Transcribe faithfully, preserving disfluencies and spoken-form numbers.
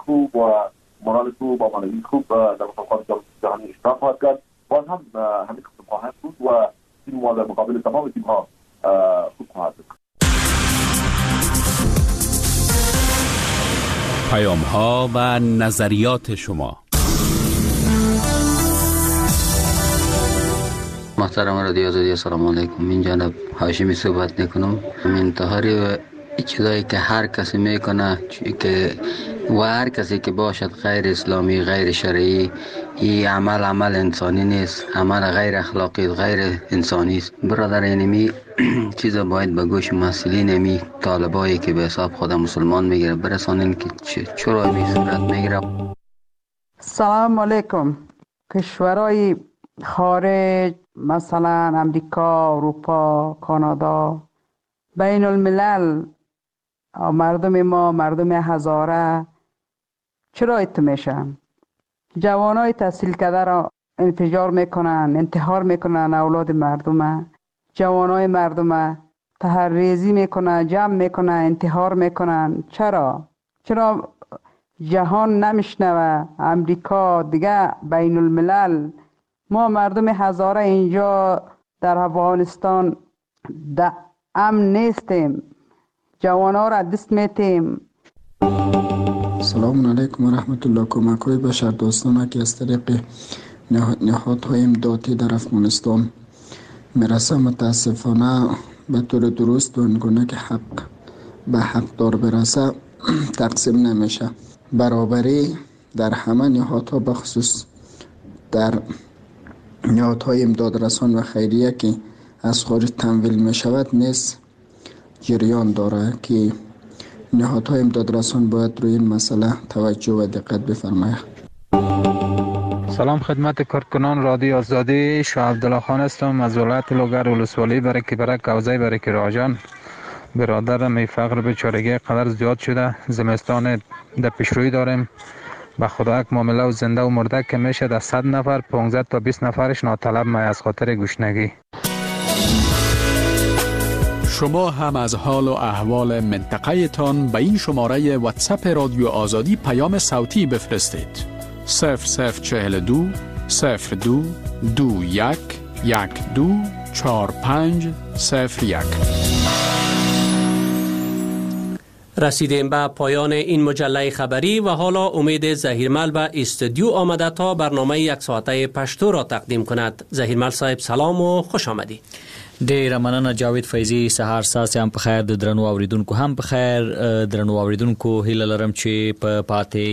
خوب و مورال خوب و معنوی خوب در مسابقات جهانی اشتراک خواهد کرد. باز هم همین قسم خواهد بود و تیم ما در مقابل تمام تیم ها خوب خواهد بود. پیام ها و نظریات شما. محترم رادیو آزادی، سلام علیکم. من جناب هاشمی صحبت میکنم. انتحاری و چیزایی که هر کسی میکنه که و هر کسی که باشد غیر اسلامی، غیر شرعی، این عمل عمل انسانی نیست، عمل غیر اخلاقی، غیر انسانی است. برادر اینمی چیزا باید به گوش مسئولین امی طالبایی که به حساب خود مسلمان میگیره برسانین که چرا می صورت میگیره. سلام علیکم. کشورهای خارج مثلا امریکا، اروپا، کانادا، بین الملل، مردم ما، مردم هزاره چرا ایت میشن؟ جوانای تحصیل کرده را انفجار میکنن، انتحار میکنن اولاد مردم، جوانای مردم تحریزی میکنن، جمع میکنن، انتحار میکنن. چرا؟ چرا جهان نمیشنوه؟ امریکا دیگه، بین الملل. ما مردم هزاره اینجا در افغانستان در امن نیستیم، جوانا را دست میتیم. سلام علیکم و رحمت الله. کمک های بشر دوستانه که از طریق نهادهای امدادی در افغانستان میرسه متاسفانه به طور درست و اینگونه که حق به حقدار برسه تقسیم نمیشه. برابری در همه نهادها بخصوص در نهادهای امداد رسان و خیریه که از خارج تمویل می شود نیست جریان داره که نهادهای امداد رسان باید روی این مسئله توجه و دقت بفرماید. سلام خدمت کارکنان رادیو آزادی. شاه عبدالله خان هستم از ولایت لوگر، ولسوالی برکی برک، کوزه برکی راجان. برادرم ای فقر بیچارگی قدر زیاد شده، زمستان در پیشروی داریم. به خدا یک معامله و زنده و مرده که میشه در صد نفر پانزده تا بیست نفرش ناطلب می از خاطر گشنگی. شما هم از حال و احوال منطقه تان به این شماره واتساپ رادیو آزادی پیام صوتی بفرستید. صفر صفر چهل دو صفر دو دو یک یک دو چهار پنج صفر یک. رسیدیم به پایان این مجله خبری و حالا امید زهیرمل به استودیو آمده تا برنامه یک ساعته پشتو را تقدیم کند. زهیرمل صاحب سلام و خوش آمدید. ډیره مننه جاوید فیضی. سهار ساس هم په خیر، د درنو اوریدونکو هم په خیر. درنو اوریدونکو هیله لرم چې په پاتې